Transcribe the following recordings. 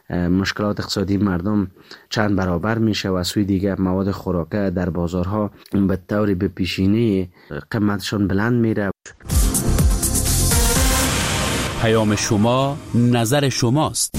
مشکلات اقتصادی مردم چند برابر میشه و از سوی دیگه مواد خوراکه در بازارها به طور به پیشینه قیمتشان بلند میره. پیام شما، نظر شماست.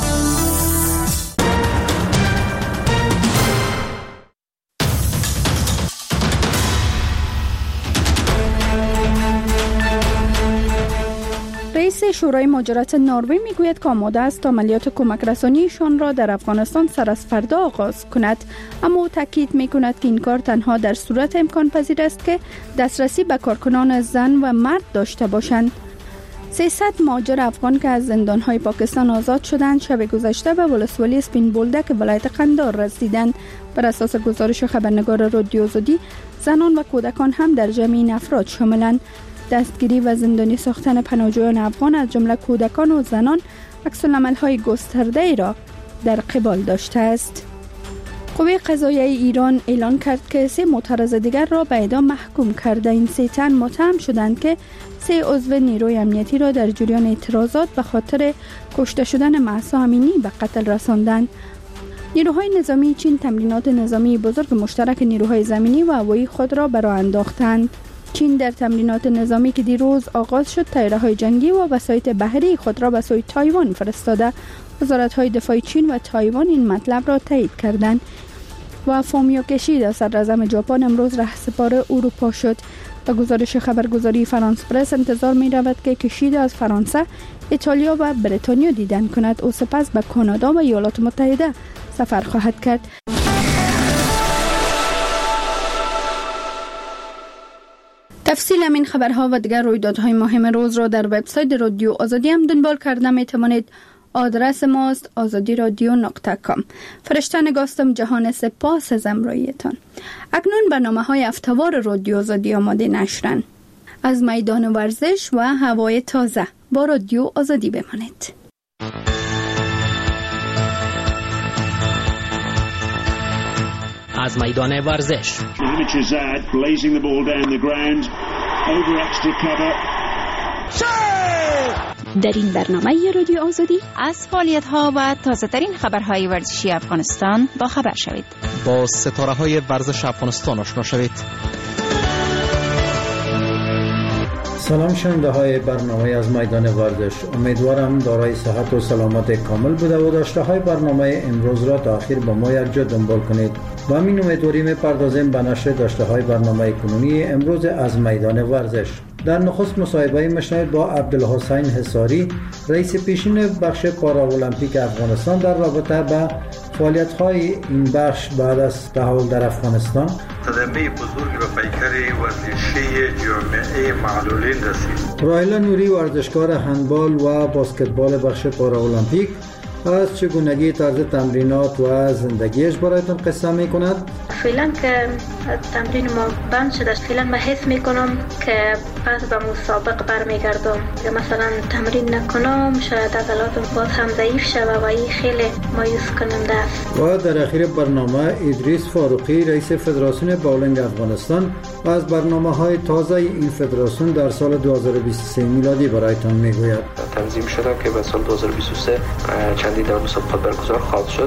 رئیس شورای مهاجرت نروژ میگوید که آماده است عملیات کمک رسانیشان را در افغانستان سر از فردا آغاز کند، اما او تاکید میکند که این کار تنها در صورت امکان پذیر است که دسترسی به کارکنان زن و مرد داشته باشند. 300 مهاجر افغان که از زندان‌های پاکستان آزاد شدند شب گذشته به ولسوالی اسپین بولدک ولایت قندهار رسیدند. بر اساس گزارش خبرنگار رادیو آزادی، زنان و کودکان هم در جمع این افراد شاملند. دستگیری و زندانی ساختن پناهجویان افغان از جمله کودکان و زنان عکس‌العمل‌های گسترده‌ای را در قبال داشته است. قوه قضاییه ایران اعلان کرد که 3 معترض دیگر را به اعدام محکوم کرده. این 3 تن متهم شدند که 3 عضو نیروی امنیتی را در جریان اعتراضات به خاطر کشته شدن مهسا امینی به قتل رساندند. نیروهای نظامی چین تمرینات نظامی بزرگ مشترک نیروهای زمینی و هوایی خود را به راه انداختند. چین در تمرینات نظامی که دیروز آغاز شد، طیاره‌های جنگی و وسایط بحری خود را به سوی تایوان فرستاده. وزارت‌های دفاع چین و تایوان این مطلب را تایید کردند. و فومیو کشیدا صدراعظم ژاپن امروز رهسپار اروپا شد. به گزارش خبرگزاری فرانس پرس انتظار می رود که کشیدا از فرانسه، ایتالیا و بریتانیا دیدن کند. او سپس به کانادا و ایالات متحده سفر خواهد کرد. تفصیل همین خبرها و دیگر رویدادهای مهم روز را در وبسایت رادیو آزادی هم دنبال کرده می توانید. آدرس ماست azadiradio.com. فرشته نگاستم جهان، سپاس از همراهیتان. اکنون برنامه‌های هفته‌وار رادیو آزادی آماده نشرن. از میدان ورزش و هوای تازه با رادیو آزادی بمانید. از میدان ورزش در این برنامه رادیو آزادی از فعالیت‌ها و تازه‌ترین خبرهای ورزشی افغانستان با خبر شوید. با ستاره‌های ورزش افغانستان آشنا شوید. سلام شنونده برنامه از میدان ورزش. امیدوارم دارای صحت و سلامت کامل بوده و داشته های برنامه امروز را تا آخر با ما یک جا دنبال کنید. با همین امیدواری می‌پردازیم به نشر داشته های برنامه کنونی امروز از میدان ورزش. در نخست مصاحبه می‌شنوید با عبدالحسین حصاری، رئیس پیشین بخش پاراولمپیک افغانستان در رابطه با فعالیت‌های این بخش بعد از تحول در افغانستان. صدمه بزرگی به پیکر ورزشی جامعه معلولین رسید. راهیلا نوری، ورزشکار هندبال و بسکتبال بخش پاراولمپیک، از چگونگی طرز تمرینات و زندگیش برایتون قصه میکند. فعلا که تمرین ما بند شده، فعلا من حس میکنم که پس به مسابق برمیگردم. یا مثلا تمرین نکنم شاید عضلاتم باز هم ضعیف شوه و این خیلی مایوس کننده است. و در اخیر برنامه ادریس فاروقی، رئیس فدراسیون باولینگ افغانستان، از برنامه‌های تازه این فدراسیون در سال 2023 میلادی برایتان میگوید. تنظیم شده که به سال 2023 چندین دور مسابقات برگزار خواهد شد.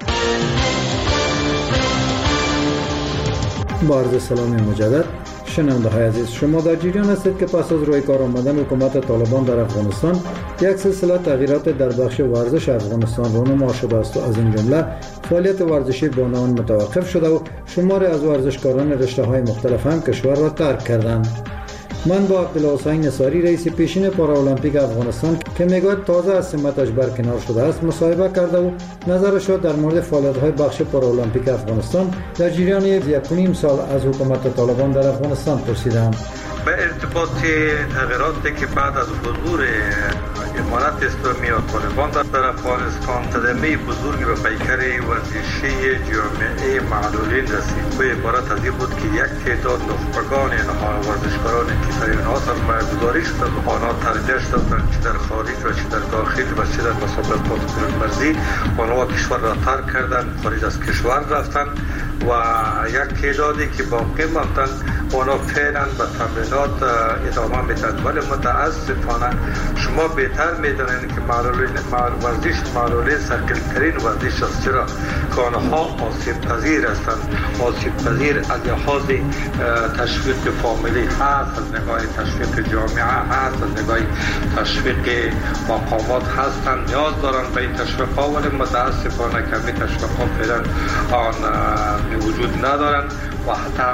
با عرض سلام مجدد شنونده های عزیز، شما در جریان هستید که پس از روی کار آمدن حکومت طالبان در افغانستان یک سلسله تغییرات در بخش ورزش افغانستان رونما شده است و از این جمله فعالیت ورزشی بانوان متوقف شده و شماری از ورزشکاران رشته های مختلف هم کشور را ترک کردند. من با عبدالحسین حصاری، رئیس پیشین پاراولمپیک افغانستان که میگوید تازه از سمتش برکنار شده است، مصاحبه کرده و نظرش را در مورد فعالیت‌های بخش پاراولمپیک افغانستان در جریان 1.5 سال از حکومت طالبان در افغانستان پرسیدم. به ارتباط تغییراتی که بعد از حضور امارت اسلامی و طالبان در افغانستان صدمه بزرگی به پیکر ورزشی جامعه معلولین رسید. به عبارت از این بود که یک تعداد نخبگان ورزشکاران کشور آنها سرمایه‌گذاری شد و آنها ترجیح دادند چه در خارج و چه در داخل و چه در مسابقات بین‌المللی آنها کشور را ترک کردند، خارج از کشور رفتند و یک تعدادی که باقی ماندند اونا فعلا به تمرینات ادامه میدن. ولی متاسفانه شما بهتر میدونید که ورزش معلولی ثقیل‌ترین ورزش است. چرا که آنها آسیب پذیر هستند. آسیب پذیر از لحاظ تشویق فامیلی هست، از نگاه تشویق جامعه هست، از نگاه تشویق مقامات هستند. نیاز دارن به این تشویق ها، ولی متاسفانه کمی تشویق ها فعلا آن وجود ندارن و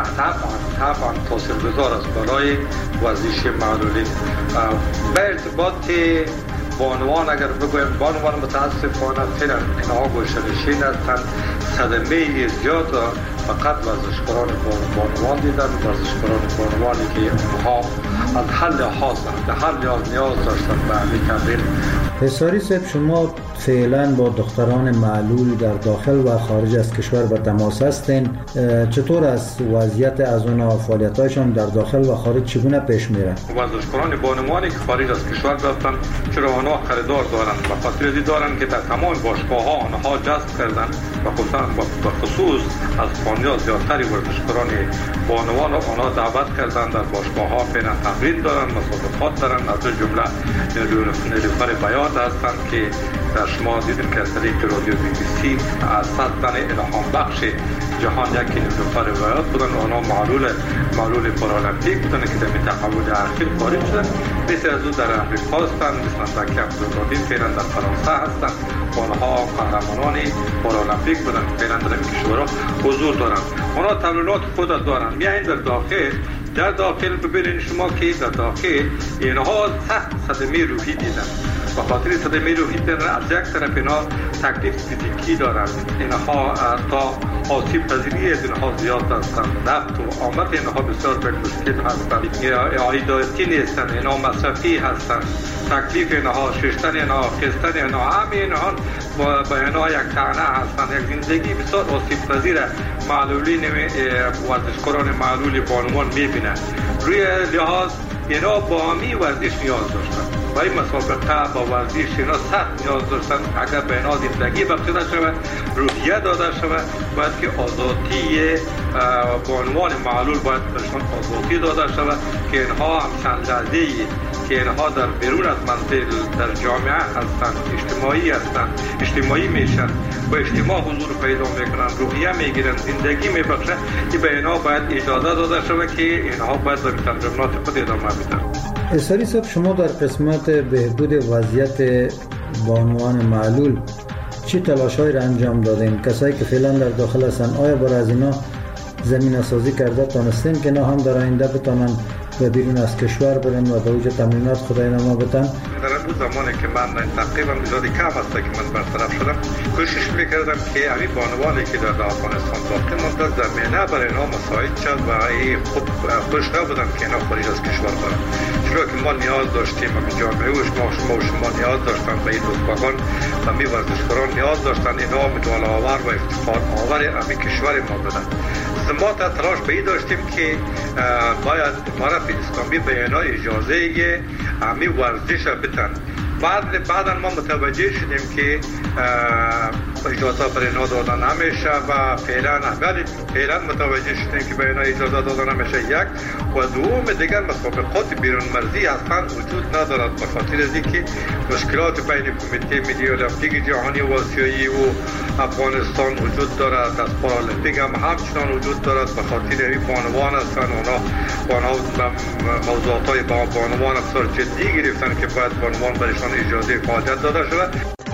طبعا تاثیرگذار است برای ورزش معلولی. به ارتباط بانوان اگر بگویم، بانوان متاسفانه فعلا اینها گوشه‌نشین هستند. صدمه زیاد فقط ورزشکاران بانوان دیدن، ورزشکاران بانوانی که اونها از هر لحاظ به هر لحاظ نیاز داشتن به همین تمرین. حساری صاحب، شما فعلا با دختران معلول در داخل و خارج از کشور به تماس هستین. چطور است وضعیت از اونها، فعالیت‌هایشان در داخل و خارج چگونه پیش میره؟ ورزشکاران بانوانی که خارج از کشور رفتن، چرا آنها خریدار دارن و خاطر دارن که در تمام باشگاه‌ها آنها جذب کردن و خصوص از اسپانیا زیادتری ورزشکاران بانوان آنها دعوت کردن در باشگاه‌ها فعلا تمرین دارن، مسابقات دارن. از جمله نیلوفر بیات هستند که در شما دیدین که از طریق رادیو BBC از 100 تن الهام بخش جهان یکی نیلوفر بیات بودن. آنها معلول پارالمپیک بودن که در تحول اخیر خارج شدن. مثل از او در امریکا هستند، مثل زکی عبدالقادر فعلا در فرانسه هستند. آنها قهرمانان پارالمپیک بودن، فعلا در این کشورها حضور دارند. آنها تمرینات خود دارند. میایین در داخل ببینید شما که در داخل اینها سخت صدمه روحی دیدن. به خاطر صدمه روحی دیدن از یک طرف اینها تکلیف فیزیکی دارند. اینها تا آسیب پذیری از اینها زیاد هستند. نفت و آمد اینها بسیار مشکل هستند. عایداتی نیستند، اینها مصرفی هستند. تکلیف اینها، ششتن اینها، خستن اینها، همه اینها با اینها یک تنه هستند. یک زندگی بسیار آسیب پذیر معلولین ورزشکاران معلول بانوان میبینند. روی لحاظ اینا با همی ورزش نیاز داشتن. برای مسابقه با ورزش اینا سخت نیاز داشتن. اگر به اینا زندگی بخشیده شود، روحیه داده شود، باید که آزادی بانوان معلول باید برشان آزادی داده شود که اینها هم چند لحظه‌ای که اینها در بیرون از منزل در جامعه هستند، اجتماعی میشن، با اجتماع حضور پیدا میکنن، روحیه میگیرن، زندگی میبخشن. که به اینها باید اجازه داده شود که اینها باید در تمرینات خود ادامه بدن. حساری صاحب، شما در قسمت بهبود وضعیت بانوان معلول چی تلاش‌هایی را انجام دادین؟ کسایی که فعلا در داخل هستن، آیا برای از اینا زمینه سازی کرده تانستین که نه هم در آینده بتانن و بیرون از کشور برن و به اوج تمرینات خود ادامه بدن؟ در اون زمانی که من تقریبا زیادی کم است که من برطرف شدم، کوشش میکردم که همین بانوانی که در افغانستان باقی مانده زمینه برای اینا مساعد شد و خوب خوش نبودم که اینا خارج از کشور برن. چرا که ما نیاز داشتیم، همین جامعه و شما نیاز داشتن به این دوستان و می ورزشکاران نیاز داشتن اینا مدال آور و افتخار آور همین کشور ما بدن. ما تلاش به این داشتیم که باید امارت اسلامی به اینا اجازه همین ورزش بدن. بعدا ما متوجه شدیم که اجازه برای اینا داده نمیشه و فعلا متوجه شدیم که برای اینا اجازه داده نمیشه. یک و دوم دیگر مسابقات بیرون مرزی اصلا وجود ندارد به خاطر از اینکه مشکلات بین کمیته ملی المپیک جهانی و آسیایی و افغانستان وجود دارد. از پارالمپیک هم همچنان وجود دارد به خاطر این بانوان هستند. آنها موضوعات با بانوان بسیار جدی گرفتن که باید بانوان برایشان اجازه فعالیت داده شود.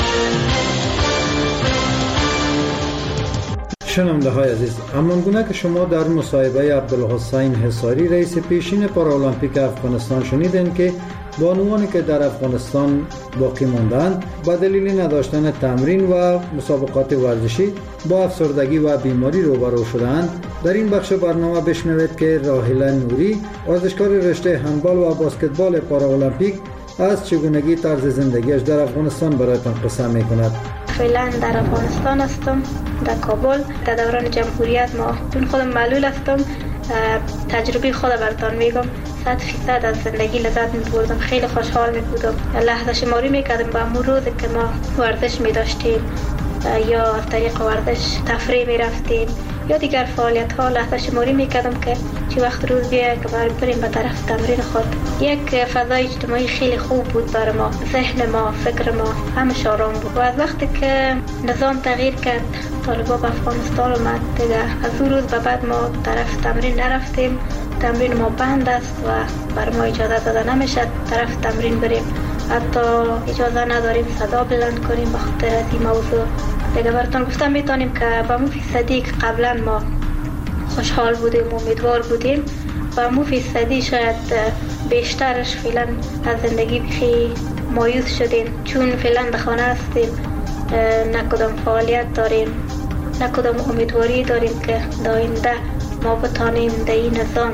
شنونده های عزیز، همانگونه که شما در مصاحبه عبدالحسین حصاری رئیس پیشین پارالمپیک افغانستان شنیدین که بانوانی که در افغانستان باقی ماندند به دلیل نداشتن تمرین و مسابقات ورزشی با افسردگی و بیماری روبرو شدند، در این بخش برنامه بشنوید که راحله نوری، ورزشکار رشته هندبال و بسکتبال پارالمپیک، از چگونگی طرز زندگیش در افغانستان برایتان قصه می‌کند. فعلا در افغانستان هستم، در کابل. در دوران جمهوریت ما چون خودم معلول هستم، تجربه خود براتون میگم. 100% از زندگی لذت می‌بردم، خیلی خوشحال می‌بودم. لحظه شماری می‌کردم به امور روزی که ما ورزش می‌داشتیم یا از طریق ورزش تفریح می‌رفتیم یا دیگر فعالیت ها لحظه شماری میکردم که چی وقت روز بیاید که بریم به طرف تمرین خود. یک فضای اجتماعی خیلی خوب بود برای ما، ذهن ما، فکر ما همش آرام بود. و از وقتی که نظام تغییر کرد، طالبان به افغانستان اومد دیگه، از اون روز به بعد ما طرف تمرین نرفتیم. تمرین ما بند است و بر ما اجازه داده نمیشه طرف تمرین بریم. حتی اجازه نداریم صدا بلند کنیم به خاطر از این موضوع. دیگه براتون گفتم میتونیم که به مو فیصدی که قبلا ما خوشحال بودیم، امیدوار بودیم، به مو فیصدی شاید بیشترش فعلا از زندگی بخی مایوس شدیم، چون فعلا به خانه هستیم، نه کدام فعالیت داریم، نه کدام امیدواری داریم که در آینده ما بتانیم در این نظام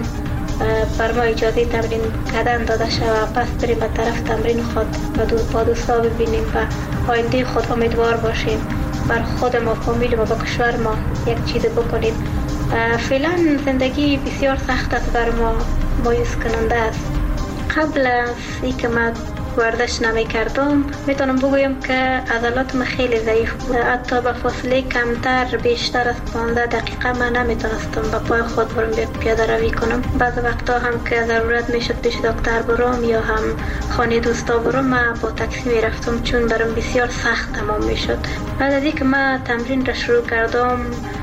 بر ما اجازه تمرین کردن داده شود، پس بریم به طرف تمرین خود با دوستا ببینیم و آینده خود امیدوار باشیم، بر خود ما، فامیل ما، با کشور ما یک چیز بکنیم. فعلا زندگی بسیار سخت است، بر ما مایوس کننده است. قبل از اینکه من ورزش نمی کردم میتونم بگویم که عضلاتم خیلی ضعیف بود. حتی به فاصله کمتر بیشتر از 15 دقیقه من نمیتونستم به پای خود برم پیاده روی کنم. بعض وقتا هم که ضرورت میشد پیش دکتر برم یا هم خانه دوستا برم، من با تاکسی میرفتم چون برام بسیار سخت تمام میشد. بعد از اینکه من تمرین را شروع کردم،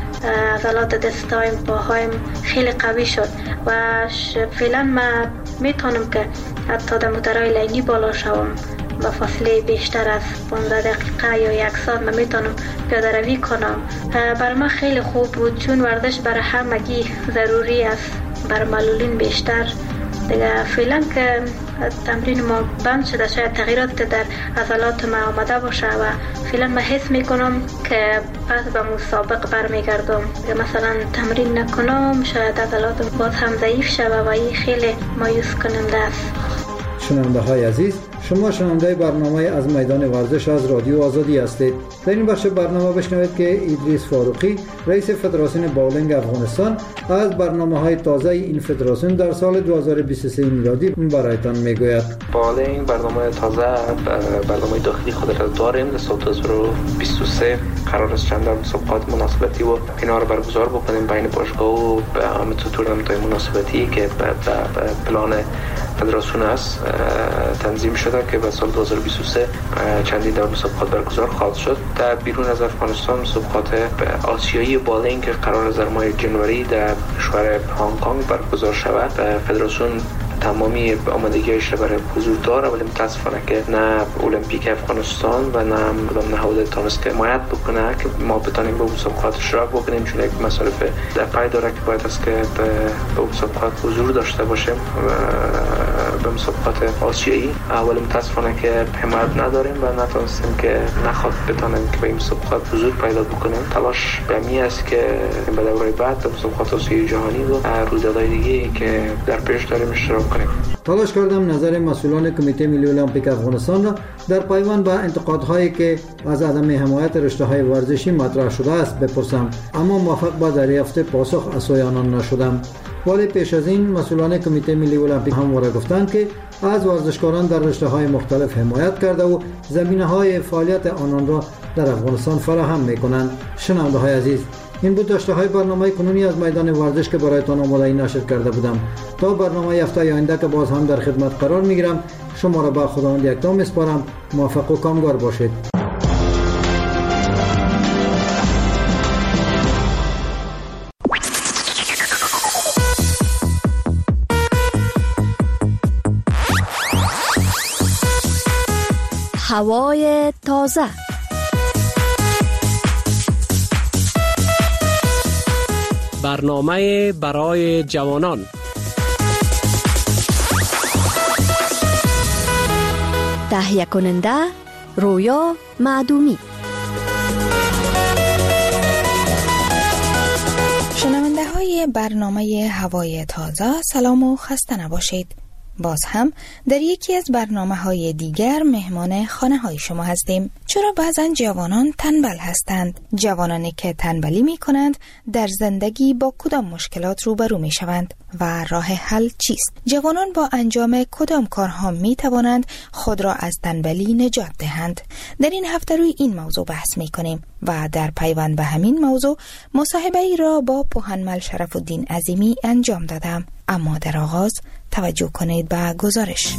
عضلات دستایم، پاهایم خیلی قوی شد و فعلا من میتونم که حتی در موتورهای لنگی بالا شوم با فاصله بیشتر از 15 دقیقه یا یک ساعت من میتونم پیاده روی کنم. برای من خیلی خوب بود چون ورزش برای همگی ضروری است، برای معلولین بیشتر. دیگه فعلا که تمرین ما بند شده، شاید تغییرات در عضلات ما آمده باشه و فعلا من حس میکنم که پس به مسابق برمیگردم. مثلا تمرین نکنم شاید عضلات باز هم ضعیف شود و این خیلی مایوس کننده است. شنونده های عزیز، شما شنونده برنامه از میدان ورزش از رادیو آزادی هستید. در این بخش برنامه بشنوید که ادریس فاروقی، رئیس فدراسیون باولینگ افغانستان، از برنامه‌های تازه این فدراسیون در سال 2023 میلادی برایتان میگوید. باولینگ برنامه تازه، برنامه داخلی خود را داریم. در سال 2023 قرار است چند مسابقات مناسبتی و اینا رو برگزار بکنیم بین باشگاه و همینطور تورنمنت‌های مناسبتی که به پلان فدراسیون است تنظیم شده که به سال 2023 چندین دور مسابقات برگزار خواهد شد. در بیرون از افغانستان مسابقات آسیایی بالینگ که قرار است در ماه جنوری در کشور هنگ کنگ برگزار شود. فدراسیون تمامی آمادگیش را برای حضور داره، ولی متاسفانه که نه المپیک افغانستان و نه نهاد تونست که حمایت بکنه که ما بتونیم به مسابقات اشتراک بکنیم، چون یک مصارف در پای داره که باید است که به مسابقات حضور داشته باشیم به مسابقات آسیایی. ولی متاسفانه که حمایت نداریم و نتونستیم که نخواد بتونیم که به این مسابقات حضور پیدا بکنیم. تلاش به می است که به دوره بعد به مسابقات آسیایی جهانی و رویدادهای دیگه که در پیش داریم اشتراک کنیم. تلاش کردم نظر مسئولان کمیته ملی المپیک افغانستان را در پیوند به انتقادهایی که از عدم حمایت رشته‌های ورزشی مطرح شده است بپرسم، اما موفق به دریافت پاسخ از سوی آنان نشدم. ولی پیش از این مسئولان کمیته ملی المپیک همواره گفتند که از ورزشکاران در رشته‌های مختلف حمایت کرده و زمینه‌های فعالیت آنان را در افغانستان فراهم می‌کنند. شنونده‌های عزیز، این بود داشته‌های برنامه کنونی از میدان ورزش که برایتان آماده نشر کرده بودم. تا برنامه هفته آینده که باز هم در خدمت قرار میگیرم، شما را به خداوند یکتا میسپارم. موفق و کامگار باشید. هوای تازه. برنامه برای جوانان. تهیه کننده رویا معدومی. شنونده های برنامه هوای تازه، سلام و خسته نباشید. باز هم در یکی از برنامه‌های دیگر مهمان خانه‌های شما هستیم. چرا بعضن جوانان تنبل هستند؟ جوانانی که تنبلی می‌کنند در زندگی با کدام مشکلات روبرو می‌شوند و راه حل چیست؟ جوانان با انجام کدام کارها می‌توانند خود را از تنبلی نجات دهند؟ در این هفته روی این موضوع بحث می‌کنیم و در پیوند به همین موضوع مصاحبه‌ای را با پوهنمل شرف‌الدین عظیمی انجام دادم. اما در آغاز توجه کنید به گزارش.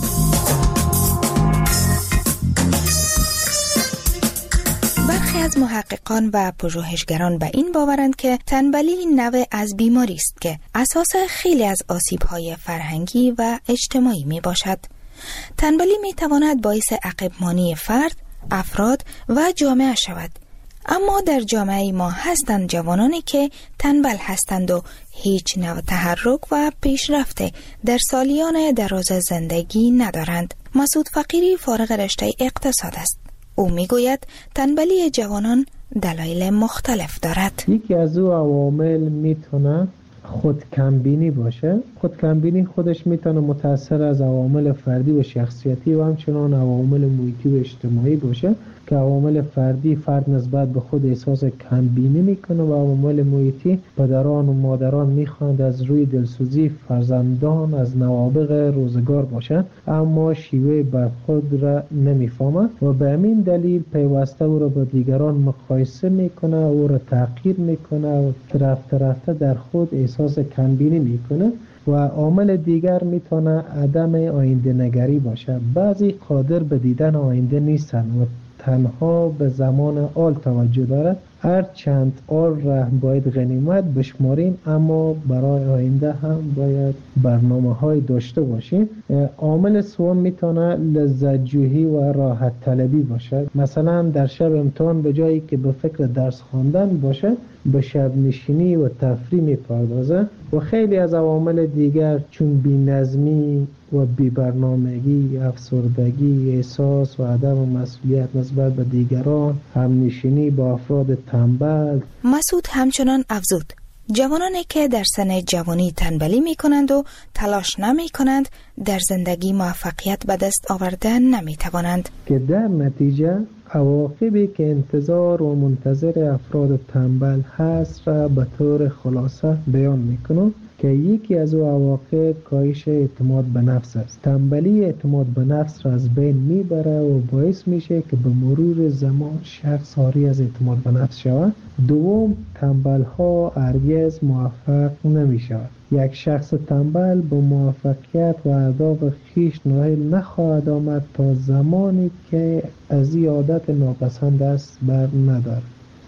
برخی از محققان و پژوهشگران به این باورند که تنبلی نوع از بیماری است که اساس خیلی از آسیب‌های فرهنگی و اجتماعی می باشد. تنبلی می تواند باعث عقب‌مانی فرد، افراد و جامعه شود. اما در جامعه ما هستند جوانانی که تنبل هستند و هیچ نوع تحرک و پیشرفت در سالیان دراز زندگی ندارند. مسعود فقیری فارغ رشته اقتصاد است. او میگوید تنبلی جوانان دلایل مختلف دارد. یکی از او عوامل میتونه خودکمبینی باشه. خودکمبینی خودش میتونه متأثر از عوامل فردی و شخصیتی و همچنان عوامل محیطی و اجتماعی باشه که عوامل فردی فرد نسبت به خود احساس کمبینی میکنه و عوامل محیطی پدران و مادران میخواند از روی دلسوزی فرزندان از نوابغ روزگار باشند اما شیوه برخورد را نمیفهمند و به همین دلیل پیوسته او را با دیگران مقایسه میکنه، او را تحقیر میکنه و رفته در خود احساس کمبینی میکنه. و عامل دیگر میتونه عدم آینده نگری باشه. بعضی قادر به دیدن آینده نیستن و تنها به زمان آل توجه دارد. هر چند آل را باید غنیمت بشماریم اما برای آینده هم باید برنامه های داشته باشیم. عامل سوم میتونه لذت جویی و راحت طلبی باشه. مثلا در شب امتحان به جایی که به فکر درس خواندن باشه به شب نشینی و تفریح میپردازه. و خیلی از عوامل دیگر چون بی‌نظمی و بی‌برنامگی، افسردگی، احساس و عدم مسئولیت نسبت به دیگران، همنشینی با افراد تنبل. مسعود همچنان افزود جوانانی که در سن جوانی تنبلی می کنند و تلاش نمی کنند در زندگی موفقیت به دست آوردن نمی توانند که در نتیجه عواقبی که انتظار و منتظر افراد تنبل هست را به طور خلاصه بیان می کنم که یکی از او عواقب کاهش اعتماد به نفس است. تنبلی اعتماد به نفس را از بین میبره و باعث میشه که به مرور زمان شخص عاری از اعتماد به نفس شود. دوم، تنبل ها هرگز موفق نمی شود. یک شخص تنبل با موفقیت و اهداف خویش نائل نخواهد آمد تا زمانی که از این عادت ناپسند است بر ندارد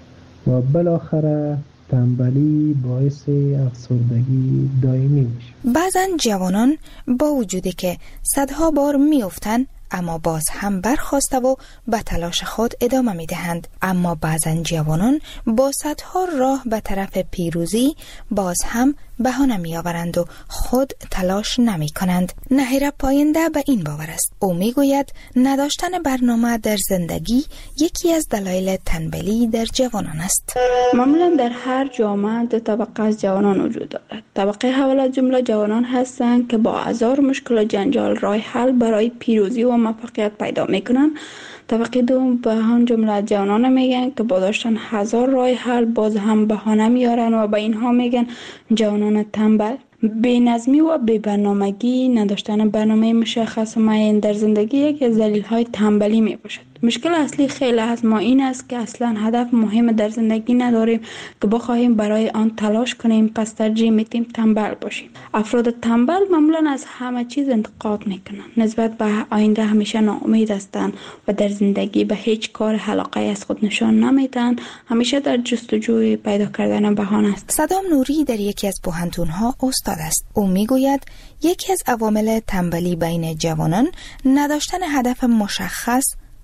و بالاخره تنبلی باعث افسردگی دائمی میشه. بعضن جوانان با وجودی که صدها بار میافتند اما باز هم برخاسته و به تلاش خود ادامه میدهند. اما بعضن جوانان با صدها راه به طرف پیروزی باز هم بهانه میآورند و خود تلاش نمی کنند. نهیره پاینده به این باور است. او میگوید نداشتن برنامه در زندگی یکی از دلایل تنبلی در جوانان است. معمولا در هر جامعه دو طبقه از جوانان وجود دارد. طبقه اول از جمله جوانان هستند که با هزار مشکل و جنجال راه حل برای پیروزی و موفقیت پیدا میکنند. طبقه دوم به هم جمله جوانان میگن که با داشتن هزار راه حل باز هم بهانه میارن و به اینها میگن جوانان تنبل. بی‌نظمی و بی‌برنامگی، نداشتن برنامه مشخص و معین در زندگی یکی از دلایل تنبلی میباشد. مشکل اصلی خیلی از ما این است که اصلا هدف مهم در زندگی نداریم که بخواهیم برای آن تلاش کنیم، پس ترجیح میدیم تنبل باشیم. افراد تنبل معمولا از همه چیز انتقاد میکنند، نسبت به آینده همیشه ناامید هستند و در زندگی به هیچ کار علاقه از خود نشان نمیدن، همیشه در جستجوی پیدا کردن بهانه است. صدام نوری در یکی از پوهنتون‌ها استاد است. او میگوید یکی از عوامل تنبلی بین جوانان نداشتن هدف مشخص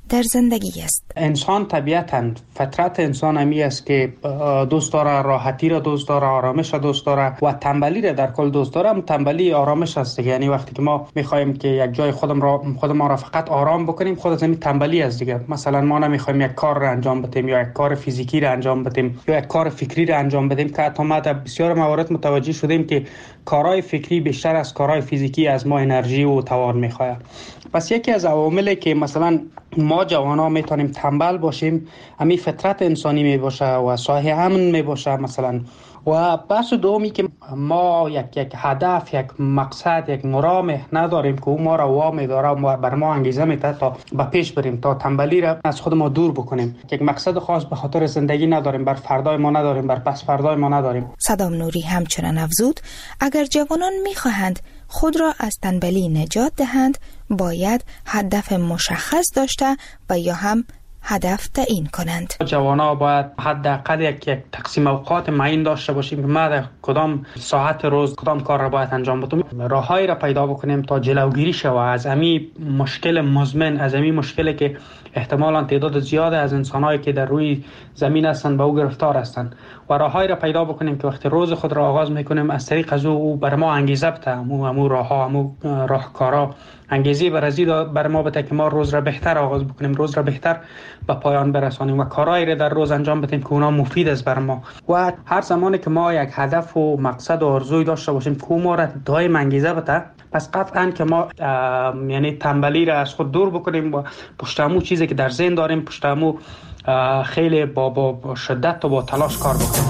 در زندگی است. انسان طبیعتاً فطرت انسان همی است که دوست داره راحتی را دوست داره، آرامش را دوست داره و تنبلی را در کل دوست داره. تنبلی آرامش است. یعنی وقتی که ما میخوایم که یک جای خودمان را فقط آرام بکنیم، خود از این تنبلی است دیگه. مثلا ما نمیخوایم یک کار را انجام بدیم یا یک کار فیزیکی را انجام بدیم یا یک کار فکری را انجام بدیم، که حتی ما در بسیار موارد متوجه شدیم که کارهای فکری بیشتر از کارهای فیزیکی از ما انرژی و توان میخواد. پس یکی از عواملی که مثلا ما جوانا میتونیم تنبل باشیم، همین فطرت انسانی میباشه و صاحب امن میباشه مثلا. و بحث دومی که ما یک هدف، یک مقصد، یک مرام نداریم که او ما را وامی داره و بر ما انگیزه میده تا به پیش بریم، تا تنبلی را از خود ما دور بکنیم. یک مقصد خاص به خاطر زندگی نداریم، بر فردای ما نداریم، بر پس فردای ما نداریم. صدام نوری همچنان افزود اگر جوانان میخواهند خود را از تنبلی نجات دهند، باید هدف مشخص داشته و یا هم هدف تعیین کنند. جوانا باید حداقل یک تقسیم اوقات معین داشته باشیم که ما در کدام ساعت روز کدام کار را باید انجام بدیم. راههایی را پیدا بکنیم تا جلوگیری شود از همین مشکل مزمن، از همین مشکلی که احتمالاً تعداد زیاد از انسانایی که در روی زمین هستند به او گرفتار هستند، و راههایی را پیدا بکنیم که وقتی روز خود را آغاز میکنیم از طریق از او بر ما انگیزه بده، همو راهها، همو راهکارا انگیزه بر ما بده که ما روز را بهتر آغاز بکنیم، روز را بهتر به پایان برسانیم و کارهایی را در روز انجام بدیم که اونا مفید است بر ما. و هر زمانی که ما یک هدف و مقصد و آرزوی داشته باشیم که ما را دائم انگیزه بده، پس قطعاً که ما یعنی تنبلی را از خود دور بکنیم و پشت همون چیزی که در ذهن داریم پشت همون خیلی با شدت و با تلاش کار بکنیم.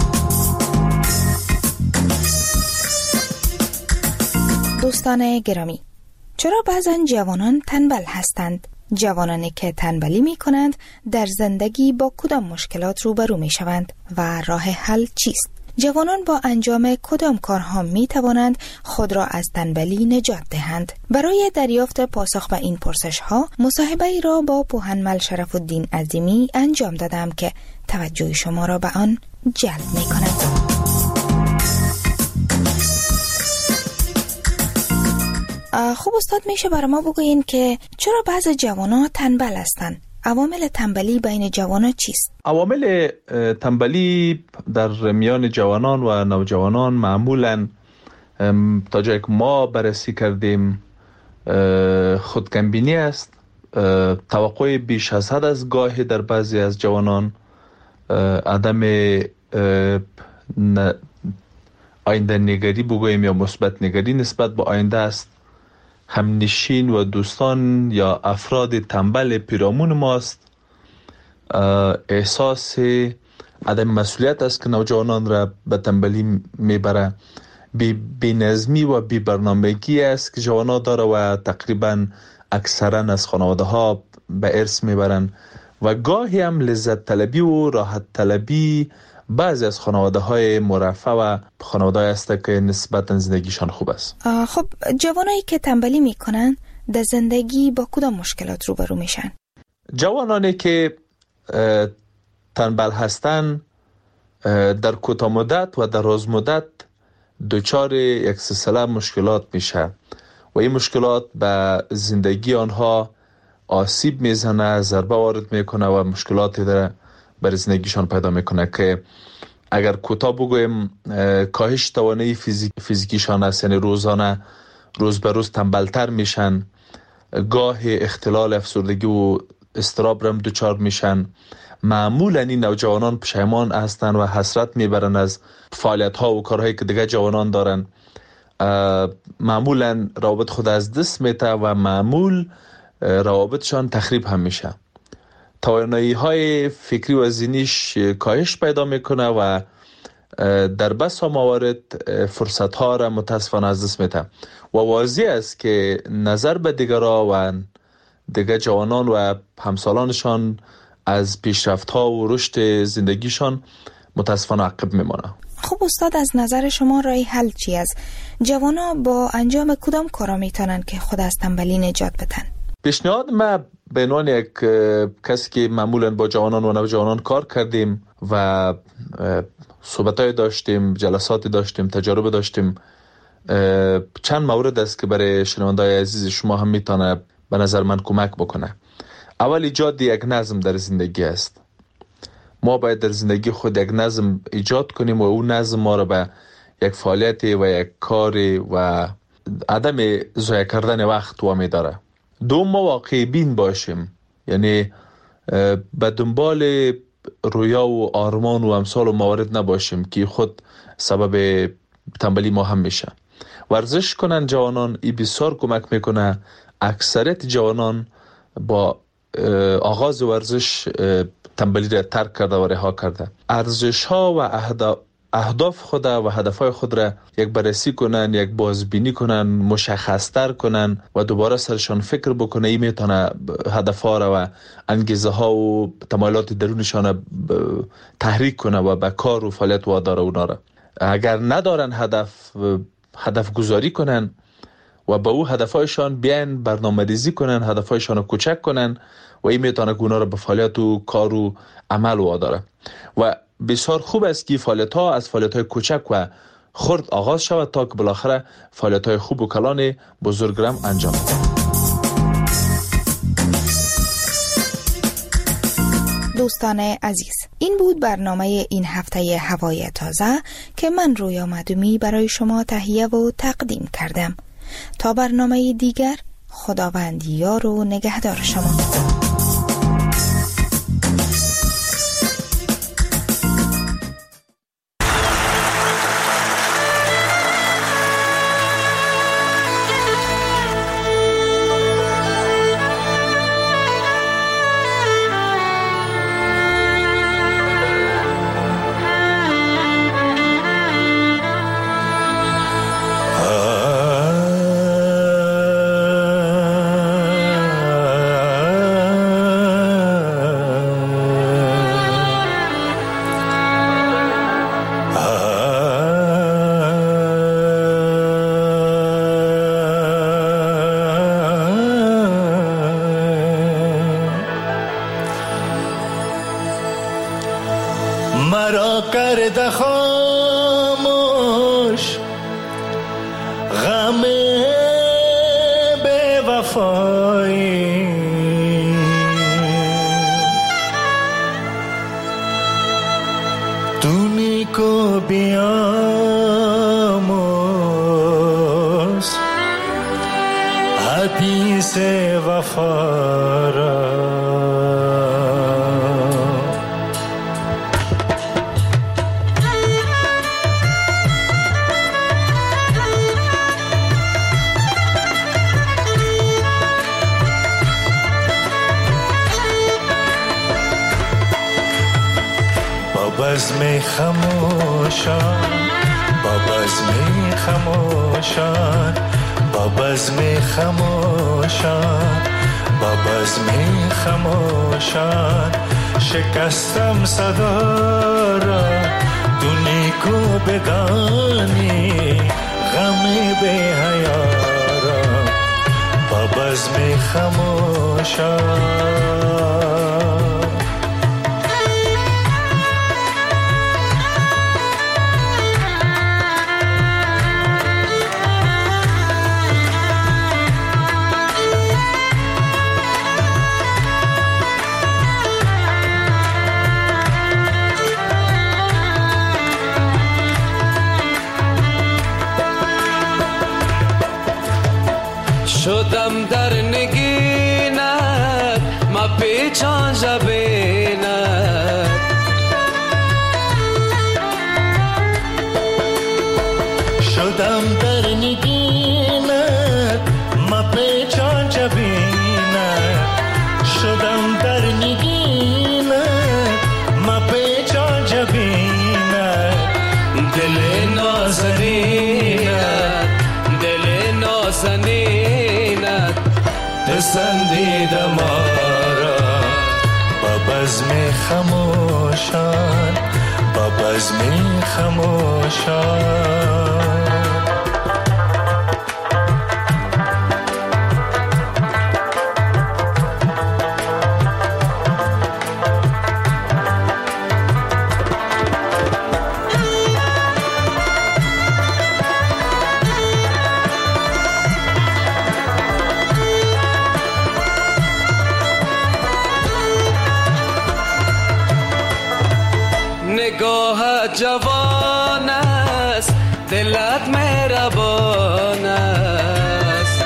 دوستان گرامی، چرا بعضا جوانان تنبل هستند؟ جوانانی که تنبلی می کنند در زندگی با کدام مشکلات روبرو می شوند و راه حل چیست؟ جوانان با انجام کدام کارها می توانند خود را از تنبلی نجات دهند؟ برای دریافت پاسخ به این پرسش ها مصاحبه ای را با پوهنمل شرف الدین عظیمی انجام دادم که توجه شما را به آن جلب می کند. خب استاد، میشه برای ما بگوین که چرا بعض جوانان تنبل هستند؟ عوامل تنبلی بین جوانان چیست؟ عوامل تنبلی در میان جوانان و نوجوانان معمولاً تا جایی که ما بررسی کردیم خودکمبینی است، توقع بیش از حد از گاهی در بعضی از جوانان، عدم آینده نگری بگوییم یا مثبت نگری نسبت به آینده است، همنشین و دوستان یا افراد تنبل پیرامون ماست، احساس عدم مسئولیت است که نوجوانان را به تنبلی میبره، بی‌نظمی و بی‌برنامگی است که جوانان داره و تقریبا اکثرا از خانواده ها به ارث میبرن، و گاهی هم لذت طلبی و راحت طلبی بعضی از خانواده های مرفه و خانواده هست که نسبتا زندگیشان خوب است. خب جوانایی که تنبلی میکنن در زندگی با کدام مشکلات روبرو میشن؟ جوانانی که تنبل هستن در کوتاه مدت و دراز مدت دچار یک سلسله مشکلات میشه و این مشکلات به زندگی آنها آسیب میزنه، ضربه وارد میکنه و مشکلاتی در بر زندگیشان پیدا میکنه که اگر کوتاه بگویم کاهش توانایی فیزیکیشان است، یعنی روزانه روز به روز تنبلتر میشن، گاه اختلال افسردگی و اضطراب رم دچار میشن. معمولا این نوجوانان پشیمان هستن و حسرت میبرن از فعالیت ها و کارهایی که دیگه جوانان دارن، معمولا روابط خود از دست میته و معمول روابطشان تخریب هم میشه، توانایی های فکری و ذهنیش کاهش پیدا میکنه و در بسا موارد فرصت ها را متاسفانه از دست میده و واضح است که نظر به دیگران و دیگر جوانان و همسالانشان از پیشرفت ها و رشد زندگیشان متاسفانه عقب میمانه. خب استاد، از نظر شما راه حل چی است؟ جوانا با انجام کدام کارا میتونن که خود از تنبلی نجات بدن؟ پیشنهاد ما به عنوان یک کسی که معمولا با جوانان و نوجوانان کار کردیم و صحبت‌های داشتیم، جلساتی داشتیم، تجارب داشتیم، چند مورد است که برای شنونده‌های عزیز شما هم میتونه به نظر من کمک بکنه. اول ایجاد یک نظم در زندگی است. ما باید در زندگی خود یک نظم ایجاد کنیم و اون نظم ما را به یک فعالیت و یک کار و عدم ضایع کردن وقت وامی داره. دوم، ما واقعی بین باشیم، یعنی به دنبال رویا و آرمان و امثال و موارد نباشیم که خود سبب تنبلی ما هم میشه. ورزش کنن جوانان، این بسیار کمک میکنه. اکثریت جوانان با آغاز ورزش تنبلی را ترک کرده و رها کرده. ارزش ها و اهداف خود و هدفهای خود را یک بررسی کنن، یک بازبینی کنن، مشخص‌تر کنن و دوباره سرشان فکر بکنه. این میتونه هدفها را و انگیزه ها و تمایلات درونشان تحریک کنه و به کار و فعالیت واداره اونا را. اگر ندارن هدف گذاری کنن و با او هدفهایشان بیان برنامه‌ریزی کنن، هدفهایشان رو کوچک کنن و این میتونه اونا را به فعالیت و کار و عمل واداره. و بسیار خوب است که فعالیت‌ها از فعالیت‌های کوچک و خرد آغاز شود تا که بالاخره فعالیت‌های خوب و کلان بزرگرم انجام شود. دوستان عزیز، این بود برنامه این هفته هوای تازه که من رویا مدومی برای شما تهیه و تقدیم کردم. تا برنامه دیگر، خداوند یار و نگهدار شما. مرا کرده خاموش غم بے وفایی، تو نیکو بیاموز حدیث وفا را. بزم خموشان، با بزم خموشان، با بزم خموشان، با بزم خموشان، شکستم صدا را تو نیکو بدانی غم بی حیا را. با بزم خموشان، شدم در نگینت ما پیچان جبینت، شدم در نگینت ما پیچان جبینت، شدم در نگینت ما پیچان جبینت. دل نازنینت، دل نازنینت پسندیده ما را. با بزم خموشان، با بزم خموشان، نگاه جوان است، دلت مهربان است.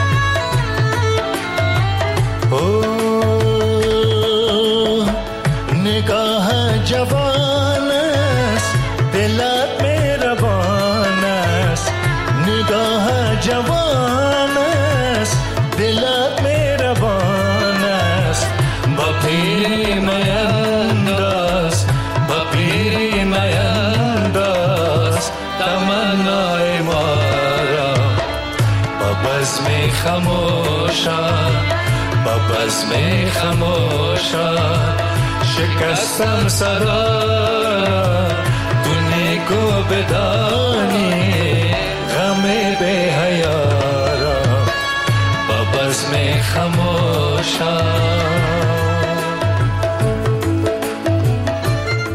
نگاه جوان است، دلت مهربان است. نگاه جوان است، دلت مهربان است. با پیری مینداز، با پیری مینداز تمنای ما را. با بزم خموشان، با بزم خموشان شکستم صدا. تو نیکو بدانی غم به حیا را. با بزم خموشان